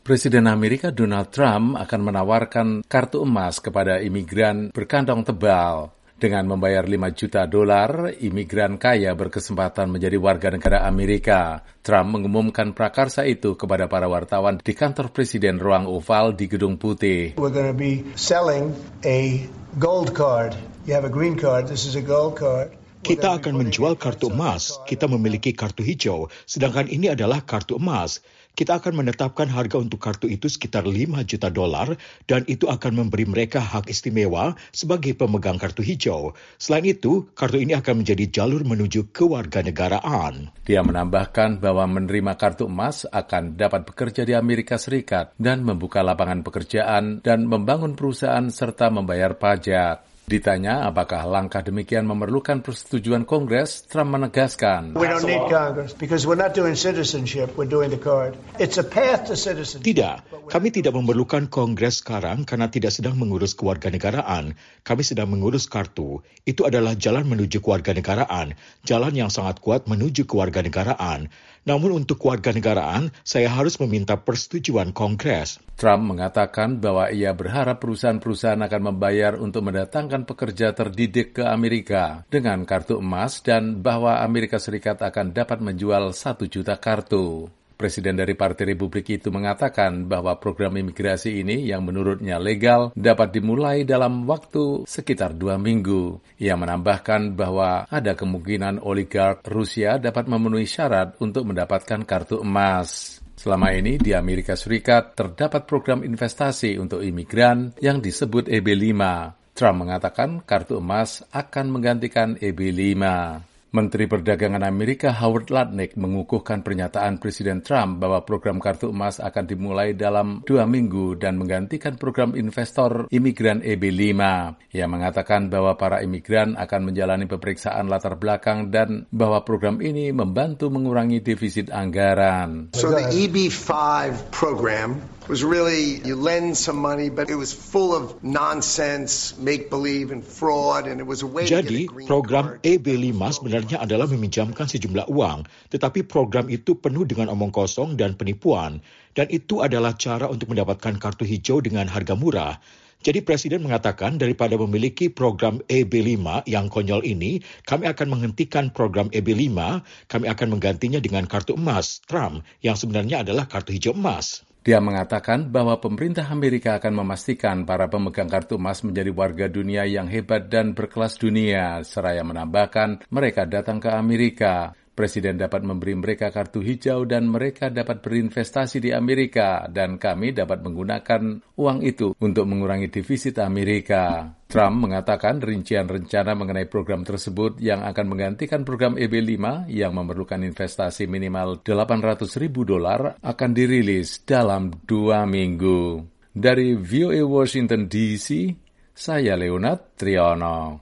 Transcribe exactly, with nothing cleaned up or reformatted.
Presiden Amerika Donald Trump akan menawarkan kartu emas kepada imigran berkantong tebal. Dengan membayar lima juta dolar, imigran kaya berkesempatan menjadi warga negara Amerika. Trump mengumumkan prakarsa itu kepada para wartawan di kantor Presiden Ruang Oval di Gedung Putih. We're going to be selling a gold card. You have a green card, this is a gold card. Kita akan menjual kartu emas. Kita memiliki kartu hijau, sedangkan ini adalah kartu emas. Kita akan menetapkan harga untuk kartu itu sekitar lima juta dolar dan itu akan memberi mereka hak istimewa sebagai pemegang kartu hijau. Selain itu, kartu ini akan menjadi jalur menuju kewarganegaraan. Dia menambahkan bahwa menerima kartu emas akan dapat bekerja di Amerika Serikat dan membuka lapangan pekerjaan dan membangun perusahaan serta membayar pajak. Ditanya apakah langkah demikian memerlukan persetujuan Kongres, Trump menegaskan, We don't need Congress because we're not doing citizenship, we're doing the card. It's a path to citizenship. Tidak, kami tidak memerlukan Kongres sekarang karena tidak sedang mengurus kewarganegaraan. Kami sedang mengurus kartu. Itu adalah jalan menuju kewarganegaraan, jalan yang sangat kuat menuju kewarganegaraan. Namun untuk kewarganegaraan, saya harus meminta persetujuan Kongres. Trump mengatakan bahwa ia berharap perusahaan-perusahaan akan membayar untuk mendatangkan pekerja terdidik ke Amerika dengan kartu emas dan bahwa Amerika Serikat akan dapat menjual satu juta kartu. Presiden dari Partai Republik itu mengatakan bahwa program imigrasi ini yang menurutnya legal dapat dimulai dalam waktu sekitar dua minggu. Ia menambahkan bahwa ada kemungkinan oligark Rusia dapat memenuhi syarat untuk mendapatkan kartu emas. Selama ini di Amerika Serikat terdapat program investasi untuk imigran yang disebut E B lima. Trump mengatakan kartu emas akan menggantikan E B lima. Menteri Perdagangan Amerika Howard Lutnick mengukuhkan pernyataan Presiden Trump bahwa program kartu emas akan dimulai dalam dua minggu dan menggantikan program investor imigran E B lima. Ia mengatakan bahwa para imigran akan menjalani pemeriksaan latar belakang dan bahwa program ini membantu mengurangi defisit anggaran. So the E B five program was really, you lend some money, but it was full of nonsense, make-believe and fraud, and it was a way Jadi, to get a green program card. E B lima sebenarnya adalah meminjamkan sejumlah uang, tetapi program itu penuh dengan omong kosong dan penipuan, dan itu adalah cara untuk mendapatkan kartu hijau dengan harga murah. Jadi Presiden mengatakan daripada memiliki program E B lima yang konyol ini, kami akan menghentikan program E B lima, kami akan menggantinya dengan kartu emas Trump, yang sebenarnya adalah kartu hijau emas. Dia mengatakan bahwa pemerintah Amerika akan memastikan para pemegang kartu emas menjadi warga dunia yang hebat dan berkelas dunia, seraya menambahkan mereka datang ke Amerika. Presiden dapat memberi mereka kartu hijau dan mereka dapat berinvestasi di Amerika dan kami dapat menggunakan uang itu untuk mengurangi defisit Amerika. Trump mengatakan rincian rencana mengenai program tersebut yang akan menggantikan program E B lima yang memerlukan investasi minimal delapan ratus ribu dolar akan dirilis dalam dua minggu. Dari V O A Washington D C, saya Leonard Triono.